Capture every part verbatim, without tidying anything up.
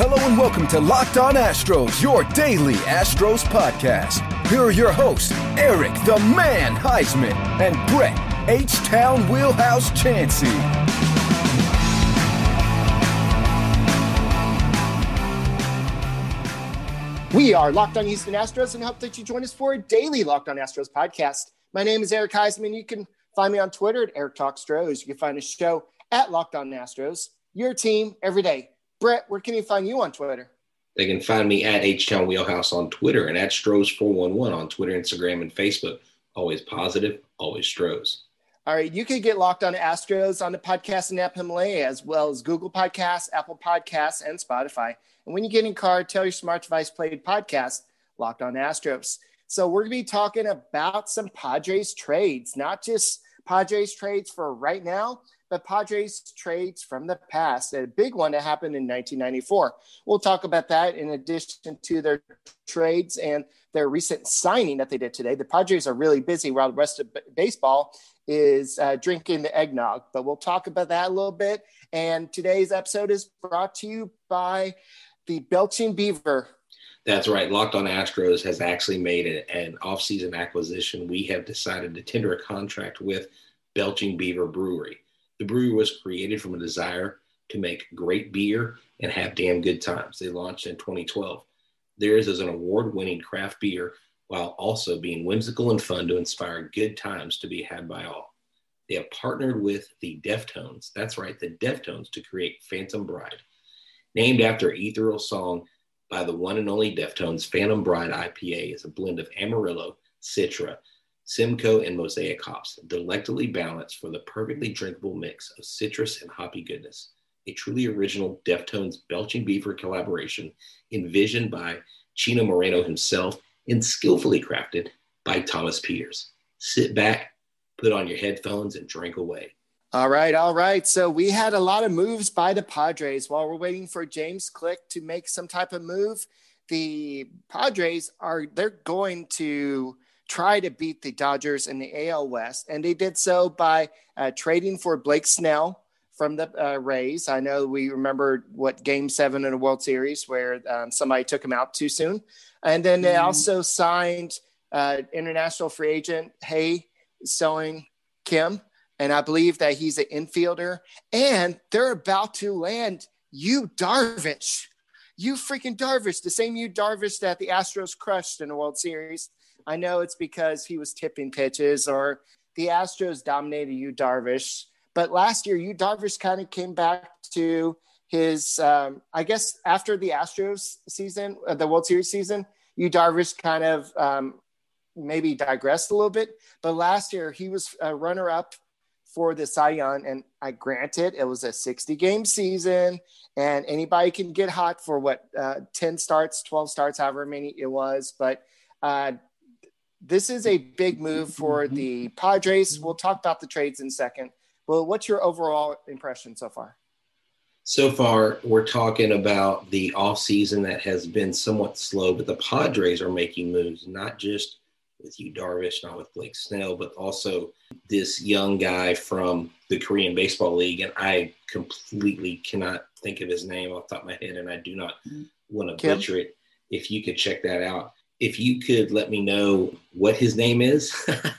Hello and welcome to Locked On Astros, your daily Astros podcast. Here are your hosts, Eric the Man Heisman and Brett H-Town Wheelhouse Chansey. We are Locked On Houston Astros and hope that you join us for a daily Locked On Astros podcast. My name is Eric Heisman. You can find me on Twitter at Eric Talk Stros. You can find the show at Locked On Astros, your team every day. Brett, where can you find you on Twitter? They can find me at H-Town Wheelhouse on Twitter and at Stros four one one on Twitter, Instagram, and Facebook. Always positive, always Stros. All right, you can get Locked On Astros on the podcasting app Himalaya, as well as Google Podcasts, Apple Podcasts, and Spotify. And when you get in car, tell your smart device played podcast, Locked On Astros. So we're going to be talking about some Padres trades, not just Padres trades for right now, but Padres trades from the past. A big one that happened in nineteen ninety-four. We'll talk about that in addition to their trades and their recent signing that they did today. The Padres are really busy while the rest of baseball is uh, drinking the eggnog, but we'll talk about that a little bit. And today's episode is brought to you by the Belching Beaver. That's right. Locked On Astros has actually made an, an off-season acquisition. We have decided to tender a contract with Belching Beaver Brewery. The brewery was created from a desire to make great beer and have damn good times. They launched in twenty twelve. Theirs is an award-winning craft beer while also being whimsical and fun to inspire good times to be had by all. They have partnered with the Deftones, that's right, the Deftones, to create Phantom Bride. Named after an ethereal song by the one and only Deftones, Phantom Bride I P A is a blend of Amarillo, Citra, Simcoe, and Mosaic hops, delectably balanced for the perfectly drinkable mix of citrus and hoppy goodness. A truly original Deftones Belching Beaver collaboration envisioned by Chino Moreno himself and skillfully crafted by Thomas Peters. Sit back, put on your headphones, and drink away. All right, all right. So we had a lot of moves by the Padres. While we're waiting for James Click to make some type of move, the Padres are they're going to try to beat the Dodgers in the A L West, and they did so by uh, trading for Blake Snell from the uh, Rays. I know we remember what Game Seven in the World Series where um, somebody took him out too soon, and then they also signed uh, international free agent Hey Sung Kim. And I believe that he's an infielder. And they're about to land Yu Darvish. You freaking Darvish, the same Yu Darvish that the Astros crushed in the World Series. I know it's because he was tipping pitches or the Astros dominated Yu Darvish. But last year, Yu Darvish kind of came back to his, um, I guess, after the Astros season, uh, the World Series season, Yu Darvish kind of um, maybe digressed a little bit. But last year, he was a runner-up for the Cy Young, and I granted it was a sixty game season and anybody can get hot for what uh, ten starts, twelve starts, however many it was. But uh, this is a big move for the Padres. We'll talk about the trades in a second. Well, what's your overall impression so far? So far, we're talking about the offseason that has been somewhat slow, but the Padres are making moves, not just with Yu Darvish, not with Blake Snell, but also this young guy from the Korean Baseball League. And I completely cannot think of his name off the top of my head, and I do not want to Kim? butcher it. If you could check that out. If you could let me know what his name is.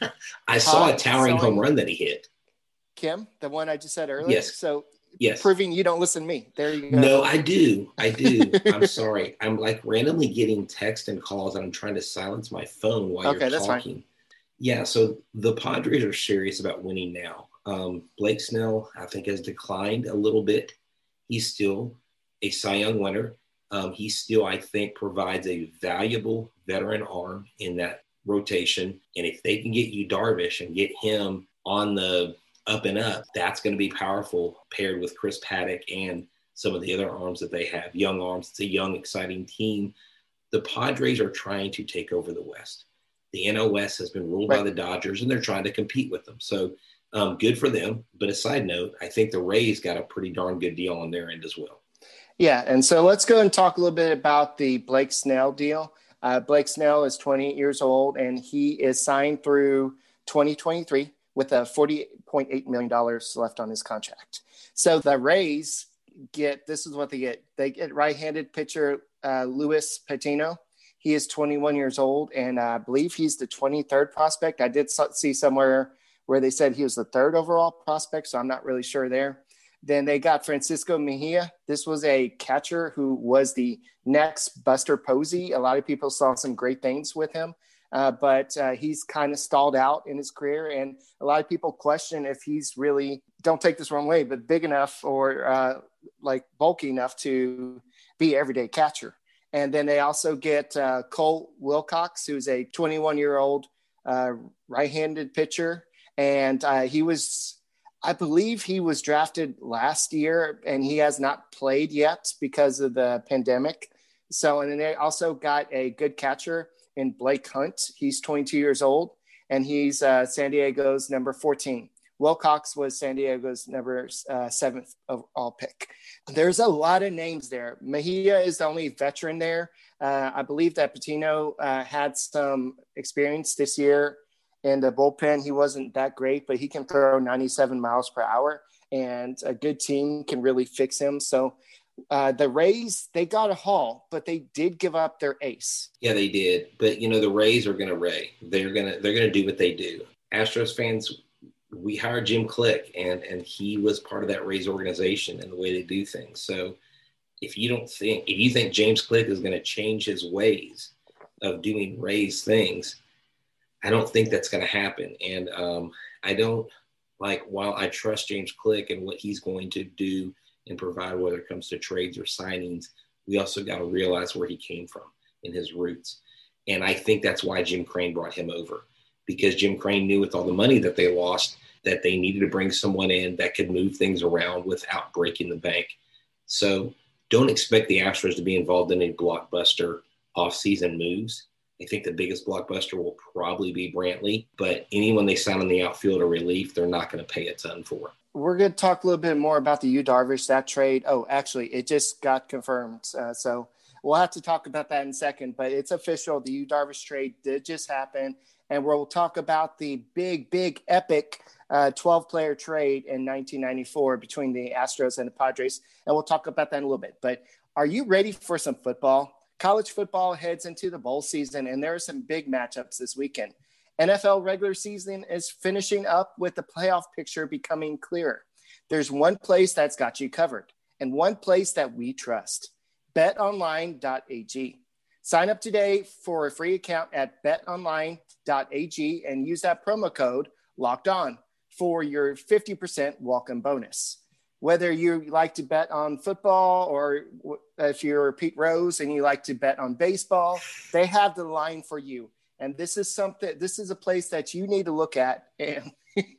I saw a towering home run that he hit. Kim, the one I just said earlier? Yes. So Yes. proving you don't listen to me. There you go. No, I do. I do. I'm sorry. I'm like randomly getting text and calls, and I'm trying to silence my phone while Okay, you're that's talking. fine. Yeah, so the Padres are serious about winning now. Um, Blake Snell, I think, has declined a little bit. He's still a Cy Young winner. Um, he still, I think, provides a valuable veteran arm in that rotation. And if they can get Yu Darvish and get him on the up and up, that's going to be powerful paired with Chris Paddock and some of the other arms that they have, young arms. It's a young, exciting team. The Padres are trying to take over the West. The N L West has been ruled right. by the Dodgers, and they're trying to compete with them. So um, good for them. But a side note, I think the Rays got a pretty darn good deal on their end as well. Yeah, and so let's go and talk a little bit about the Blake Snell deal. Uh, Blake Snell is twenty-eight years old, and he is signed through twenty twenty-three with a forty point eight million dollars left on his contract. So the Rays get, this is what they get. They get right-handed pitcher uh, Luis Patino. He is twenty-one years old, and I believe he's the twenty-third prospect. I did see somewhere where they said he was the third overall prospect, so I'm not really sure there. Then they got Francisco Mejia. This was a catcher who was the next Buster Posey. A lot of people saw some great things with him, uh, but uh, he's kind of stalled out in his career. And a lot of people question if he's really, don't take this wrong way, but big enough or uh, like bulky enough to be an everyday catcher. And then they also get uh, Cole Wilcox, who's a twenty-one-year-old uh, right-handed pitcher. And uh, he was, I believe he was drafted last year, and he has not played yet because of the pandemic. So, and then they also got a good catcher in Blake Hunt. He's twenty-two years old, and he's uh, San Diego's number fourteen. Wilcox was San Diego's number uh, seventh overall pick. There's a lot of names there. Mejia is the only veteran there. Uh, I believe that Patino uh, had some experience this year in the bullpen. He wasn't that great, but he can throw ninety-seven miles per hour, and a good team can really fix him. So uh, the Rays, they got a haul, but they did give up their ace. Yeah, they did. But, you know, the Rays are going to Ray. They're going to they're going to do what they do. Astros fans, we hired Jim Click, and and he was part of that Rays organization and the way they do things. So if you don't think, if you think James Click is going to change his ways of doing Rays things, I don't think that's going to happen. And um, I don't, like, while I trust James Click and what he's going to do and provide, whether it comes to trades or signings, we also got to realize where he came from and his roots. And I think that's why Jim Crane brought him over, because Jim Crane knew with all the money that they lost that they needed to bring someone in that could move things around without breaking the bank. So don't expect the Astros to be involved in any blockbuster offseason moves. I think the biggest blockbuster will probably be Brantley, but anyone they sign on the outfield or relief, they're not going to pay a ton for. We're going to talk a little bit more about the Yu Darvish, that trade. Oh, actually, it just got confirmed. Uh, so we'll have to talk about that in a second, but it's official. The Yu Darvish trade did just happen. And we'll talk about the big, big, epic uh, twelve-player trade in nineteen ninety-four between the Astros and the Padres. And we'll talk about that in a little bit. But are you ready for some football? College football heads into the bowl season, and there are some big matchups this weekend. N F L regular season is finishing up with the playoff picture becoming clearer. There's one place that's got you covered, and one place that we trust, bet online dot a g. Sign up today for a free account at bet online dot a g and use that promo code Locked On for your fifty percent welcome bonus. Whether you like to bet on football or if you're Pete Rose and you like to bet on baseball, they have the line for you. And this is something, this is a place that you need to look at and,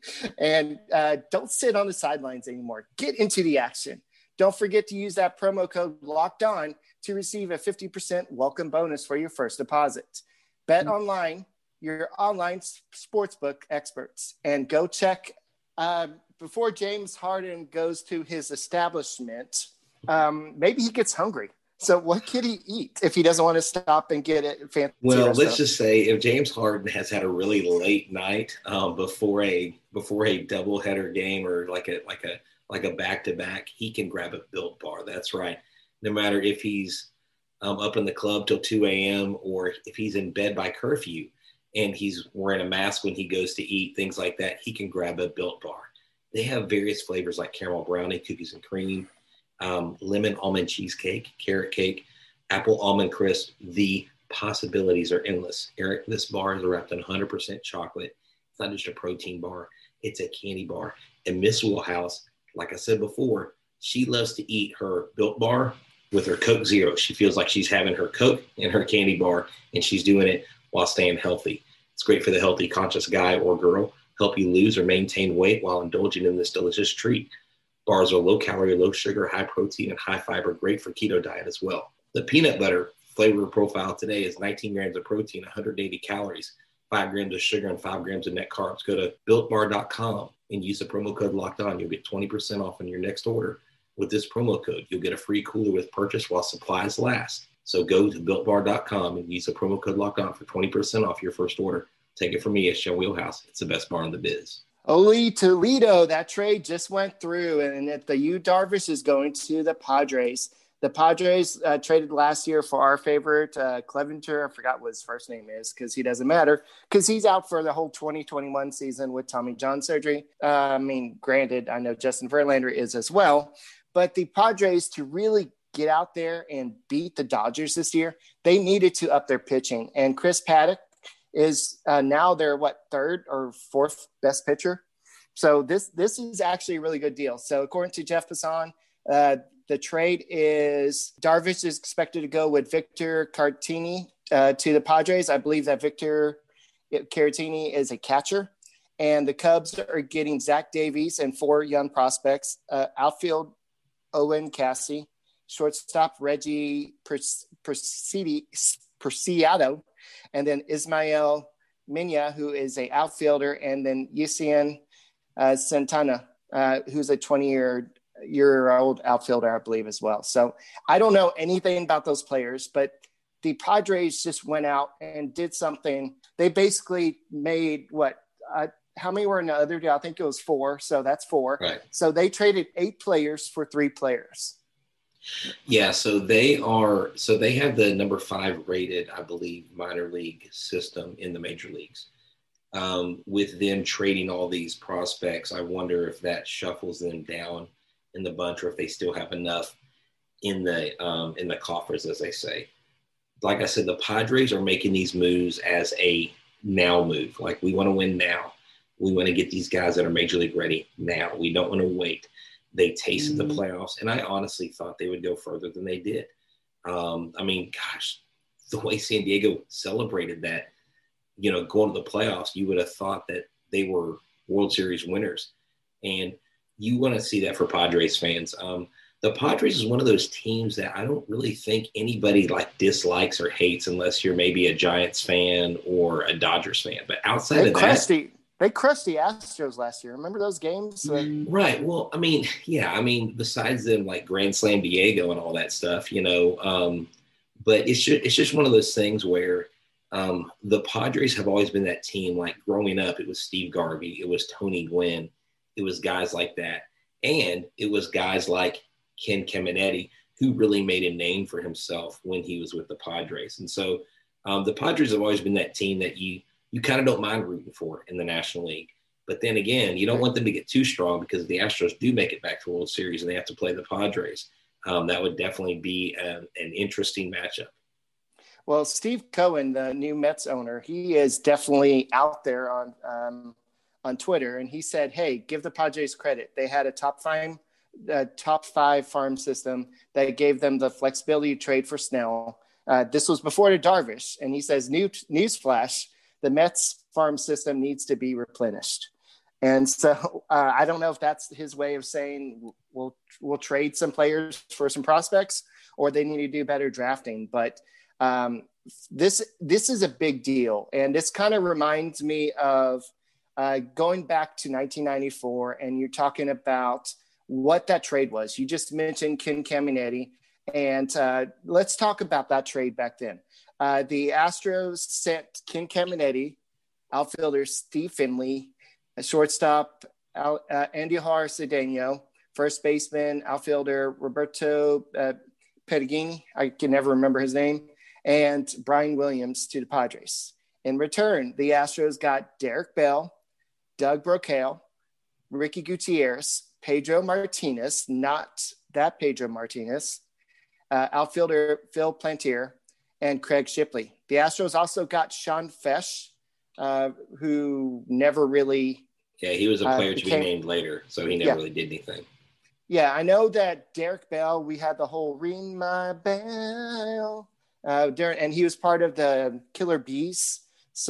and uh, don't sit on the sidelines anymore. Get into the action. Don't forget to use that promo code Locked On to receive a fifty percent welcome bonus for your first deposit. Bet mm-hmm. online, your online sportsbook experts, and go check uh, before James Harden goes to his establishment, um, maybe he gets hungry. So what could he eat if he doesn't want to stop and get it fancy? Well, let's stuff? just say if James Harden has had a really late night um, before a before a doubleheader game or like a like a like a back to back, he can grab a Built Bar. That's right. No matter if he's um, up in the club till two a.m. or if he's in bed by curfew and he's wearing a mask when he goes to eat, things like that, he can grab a Built Bar. They have various flavors like caramel brownie, cookies and cream, um, lemon almond cheesecake, carrot cake, apple almond crisp. The possibilities are endless. Eric, this bar is wrapped in one hundred percent chocolate. It's not just a protein bar. It's a candy bar. And Miss Wheelhouse, like I said before, she loves to eat her Built Bar with her Coke Zero. She feels like she's having her Coke and her candy bar, and she's doing it while staying healthy. It's great for the healthy, conscious guy or girl. Help you lose or maintain weight while indulging in this delicious treat. Bars are low calorie, low sugar, high protein, and high fiber, great for keto diet as well. The peanut butter flavor profile today is nineteen grams of protein, one hundred eighty calories, five grams of sugar, and five grams of net carbs. Go to built bar dot com and use the promo code Locked On. You'll get twenty percent off on your next order. With this promo code, you'll get a free cooler with purchase while supplies last. So go to built bar dot com and use the promo code Locked On for twenty percent off your first order. Take it from me, it's your wheelhouse. It's the best bar in the biz. Oli Toledo, that trade just went through, and if the Yu Darvish is going to the Padres. The Padres uh, traded last year for our favorite, uh, Clevenger. I forgot what his first name is because he doesn't matter because he's out for the whole twenty twenty-one season with Tommy John surgery. Uh, I mean, granted, I know Justin Verlander is as well, but the Padres to really get out there and beat the Dodgers this year, they needed to up their pitching. And Chris Paddock is uh, now their, what, third or fourth best pitcher. So this this is actually a really good deal. So according to Jeff Passan, uh, the trade is Darvish is expected to go with Victor Caratini uh, to the Padres. I believe that Victor Caratini is a catcher. And the Cubs are getting Zach Davies and four young prospects, uh, outfield Owen Cassey, shortstop Reggie Preciado, and then Ismael Minya, who is a outfielder, and then Yusien uh, Santana, uh, who's a twenty-year year old outfielder, I believe, as well. So I don't know anything about those players, but the Padres just went out and did something. They basically made what, uh, how many were in the other deal? I think it was four. So that's four. Right. So they traded eight players for three players. Yeah. So they are, so they have the number five rated, I believe, minor league system in the major leagues. Um, with them trading all these prospects, I wonder if that shuffles them down in the bunch, or if they still have enough in the um, in the coffers, as they say. Like I said, the Padres are making these moves as a now move. Like, we want to win now. We want to get these guys that are major league ready now. We don't want to wait. They tasted mm-hmm. the playoffs, and I honestly thought they would go further than they did. Um, I mean, gosh, the way San Diego celebrated that, you know, going to the playoffs, you would have thought that they were World Series winners. And you want to see that for Padres fans. Um, the Padres is one of those teams that I don't really think anybody like dislikes or hates unless you're maybe a Giants fan or a Dodgers fan. But outside they of crushed that, the, they crushed the Astros last year. Remember those games? Right. Well, I mean, yeah. I mean, besides them, like Grand Slam Diego and all that stuff, you know. Um, but it's just it's just one of those things where um, the Padres have always been that team. Like, growing up, it was Steve Garvey, it was Tony Gwynn. It was guys like that. And it was guys like Ken Caminiti, who really made a name for himself when he was with the Padres. And so um, the Padres have always been that team that you you kind of don't mind rooting for in the National League. But then again, you don't want them to get too strong, because the Astros do make it back to the World Series and they have to play the Padres. Um, that would definitely be a, an interesting matchup. Well, Steve Cohen, the new Mets owner, he is definitely out there on um, – on Twitter, and he said, hey, give the Padres credit. They had a top five, uh, top five farm system that gave them the flexibility to trade for Snell. Uh, this was before the Darvish. And he says, New, newsflash, the Mets farm system needs to be replenished. And so uh, I don't know if that's his way of saying we'll, we'll trade some players for some prospects, or they need to do better drafting. But um, this, this is a big deal. And this kind of reminds me of Uh, going back to nineteen ninety-four, and you're talking about what that trade was. You just mentioned Ken Caminiti, and uh, let's talk about that trade back then. Uh, the Astros sent Ken Caminiti, outfielder Steve Finley, a shortstop Al, uh, Andujar Cedeno, first baseman, outfielder Roberto uh, Pedagini, I can never remember his name, and Brian Williams to the Padres. In return, the Astros got Derek Bell, Doug Brocail, Ricky Gutierrez, Pedro Martinez, not that Pedro Martinez, uh, outfielder Phil Plantier, and Craig Shipley. The Astros also got Sean Fesh, uh, who never really – Yeah, he was a player uh, became, to be named later, so he never yeah. really did anything. Yeah, I know that Derek Bell, we had the whole Ring My Bell, uh, and he was part of the Killer Bees.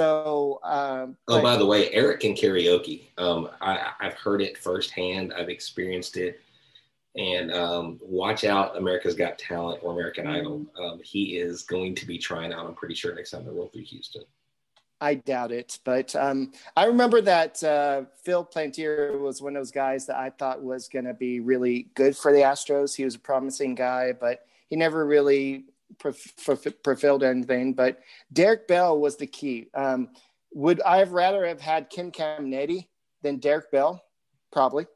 So, um, oh, but, by the way, Eric can karaoke. Um, I, I've heard it firsthand. I've experienced it. And um, watch out, America's Got Talent or American mm-hmm. Idol. Um, he is going to be trying out, I'm pretty sure, next time they roll through Houston. I doubt it. But um, I remember that uh, Phil Plantier was one of those guys that I thought was going to be really good for the Astros. He was a promising guy, but he never really fulfilled anything. But Derek Bell was the key. Um, would I have rather have had Ken Caminiti then Derek Bell, probably.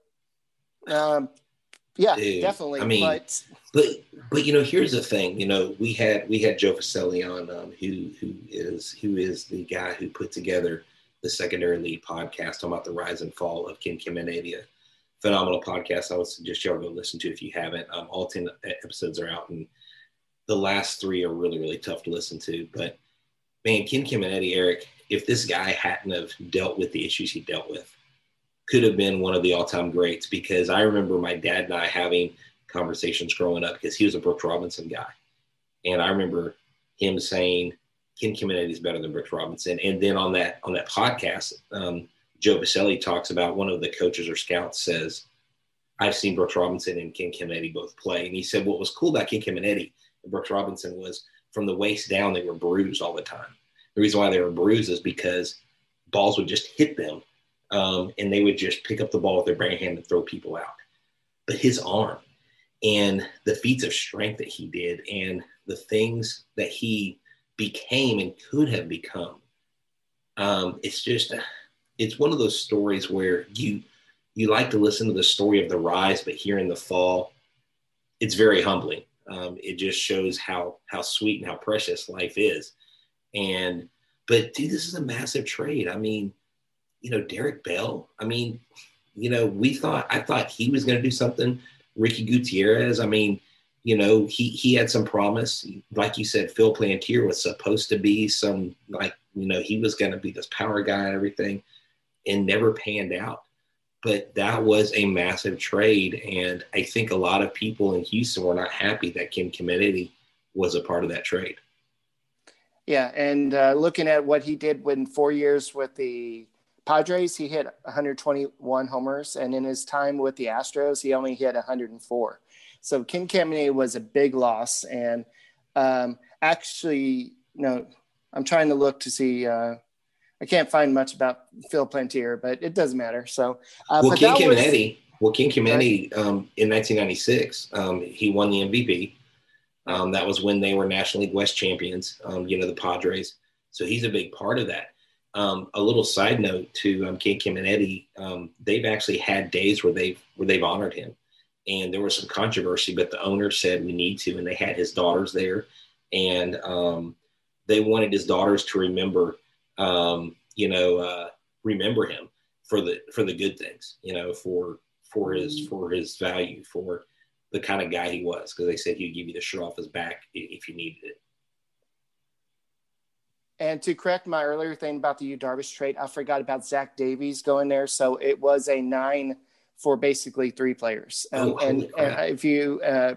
Um, yeah, Dude, definitely. I mean, but, but but you know, here's the thing. You know, we had we had Joe Vaselli on, um, who who is who is the guy who put together the Secondary Lead podcast talking about the rise and fall of Ken Caminiti. A phenomenal podcast. I would suggest y'all go listen to if you haven't. Um, all ten episodes are out, and the last three are really really tough to listen to. But man, Ken Caminiti, Eric, if this guy hadn't have dealt with the issues he dealt with, could have been one of the all-time greats, because I remember my dad and I having conversations growing up, because he was a Brooks Robinson guy. And I remember him saying, Ken Caminiti is better than Brooks Robinson. And then on that, on that podcast, um, Joe Vaselli talks about, one of the coaches or scouts says, I've seen Brooks Robinson and Ken Caminiti both play. And he said, what was cool about Ken Caminiti and Brooks Robinson was from the waist down, they were bruised all the time. The reason why they were bruised is because balls would just hit them. Um, and they would just pick up the ball with their bare hand and throw people out. But his arm and the feats of strength that he did and the things that he became and could have become, um, it's just, it's one of those stories where you you like to listen to the story of the rise, but hearing the fall, it's very humbling. Um, it just shows how how sweet and how precious life is. And but dude, this is a massive trade. I mean, you know, Derek Bell, I mean, you know, we thought, I thought he was going to do something. Ricky Gutierrez, I mean, you know, he, he had some promise. Like you said, Phil Plantier was supposed to be some, like, you know, he was going to be this power guy and everything, and never panned out. But that was a massive trade. And I think a lot of people in Houston were not happy that Ken Caminiti was a part of that trade. Yeah. And uh, looking at what he did in four years with the Padres, he hit one hundred twenty-one homers, and in his time with the Astros, he only hit one hundred four. So Ken Caminiti was a big loss. And um, actually, you know, I'm trying to look to see. Uh, I can't find much about Phil Plantier, but it doesn't matter. So, uh, well, Ken was, Caminiti, well, Ken Caminiti, um, in nineteen ninety-six, um, he won the M V P. Um, that was when they were National League West champions. Um, you know, the Padres. So he's a big part of that. Um, a little side note to um, Ken Caminiti, um, they've actually had days where they've where they've honored him, and there was some controversy, but the owner said we need to, and they had his daughters there, and um, they wanted his daughters to remember, um, you know, uh, remember him for the for the good things, you know, for for his for his value, for the kind of guy he was, because they said he'd give you the shirt off his back if you needed it. And to correct my earlier thing about the Yu Darvish trade, I forgot about Zach Davies going there. So it was a nine for basically three players. Um, oh, and, and if you uh,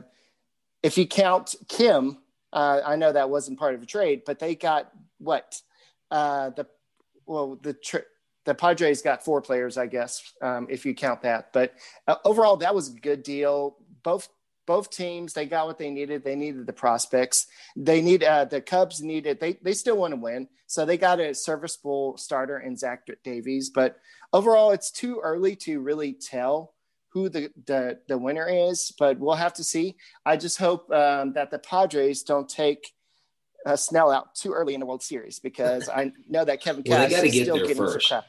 if you count Kim, uh, I know that wasn't part of a trade, but they got what uh, the well the tra- the Padres got four players, I guess, um, if you count that. But uh, overall, that was a good deal. Both. Both teams, they got what they needed. They needed the prospects. They need uh, the Cubs needed. They they still want to win, so they got a serviceable starter in Zach Davies. But overall, it's too early to really tell who the the, the winner is. But we'll have to see. I just hope um, that the Padres don't take uh, Snell out too early in the World Series, because I know that Kevin well, Cash they got to is get still there getting first. some crap.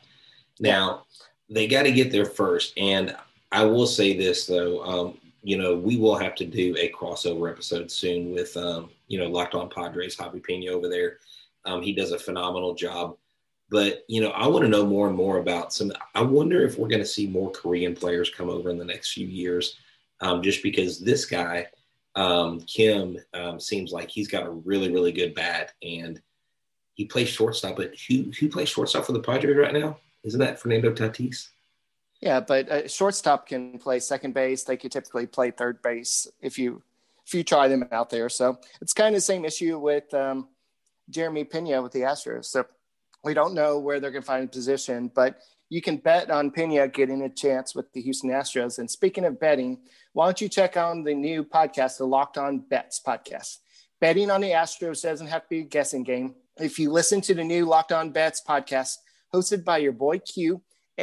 Now yeah. They got to get there first, and I will say this though. Um, You know, we will have to do a crossover episode soon with, um, you know, Locked On Padres, Javi Pena over there. Um, he does a phenomenal job. But, you know, I want to know more and more about some – I wonder if we're going to see more Korean players come over in the next few years, um, just because this guy, um, Kim, um, seems like he's got a really, really good bat. And he plays shortstop. But who, who plays shortstop for the Padres right now? Isn't that Fernando Tatis? Yeah, but a shortstop can play second base. They could typically play third base if you if you try them out there. So it's kind of the same issue with um, Jeremy Pena with the Astros. So we don't know where they're going to find a position, but you can bet on Pena getting a chance with the Houston Astros. And speaking of betting, why don't you check on the new podcast, the Locked On Bets podcast. Betting on the Astros doesn't have to be a guessing game. If you listen to the new Locked On Bets podcast hosted by your boy Q,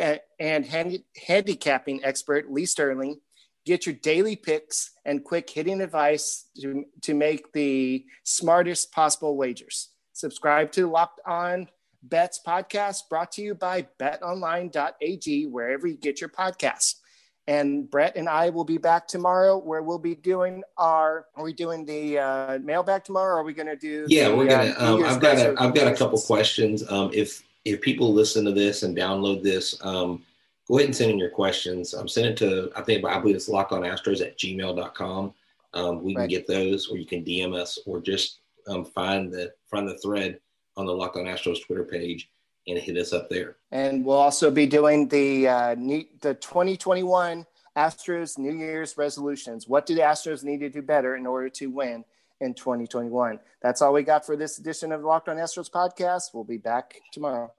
and hand, handicapping expert Lee Sterling, get your daily picks and quick hitting advice to, to make the smartest possible wagers. Subscribe to Locked On Bets podcast, brought to you by bet online dot a g, wherever you get your podcasts. And Brett and I will be back tomorrow, where we'll be doing our, are we doing the uh, mailbag tomorrow? Or are we going to do? Yeah, the, we're going to, uh, um, I've got a, I've got a couple questions. Um, if, if people listen to this and download this, um, go ahead and send in your questions. Um, send it to, I think, I believe it's lockedonastros at gmail dot com. Um, we can Right. get those, or you can D M us, or just um, find the, find the thread on the Locked On Astros Twitter page and hit us up there. And we'll also be doing the uh, the twenty twenty-one Astros New Year's resolutions. What do the Astros need to do better in order to win in twenty twenty-one? That's all we got for this edition of the Locked On Astros podcast. We'll be back tomorrow.